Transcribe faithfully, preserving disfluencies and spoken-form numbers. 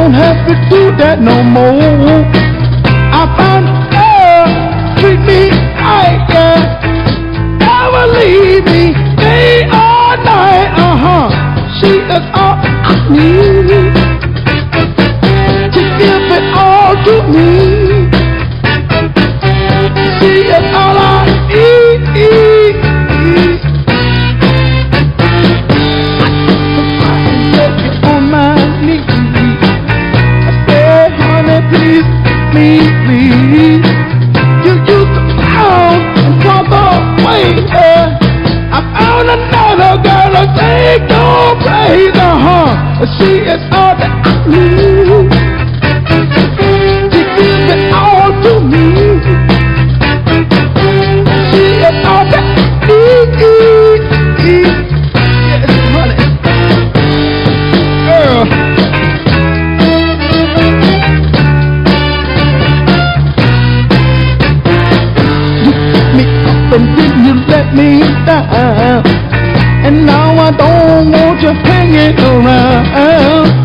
don't have to do that no more. I found her, treat me right, yeah. Never leave me day or night, uh-huh. She is all I need to give it all to me. She is all I need. I get on my knees. I say, honey, please, me, please. You used to pound and walk away. I found another girl to take your place, uh-huh. She is all that I need to give it all to me. She is all that I need. Yes, honey. Girl. You pick me up and then you let me down. And now I don't want you hanging around.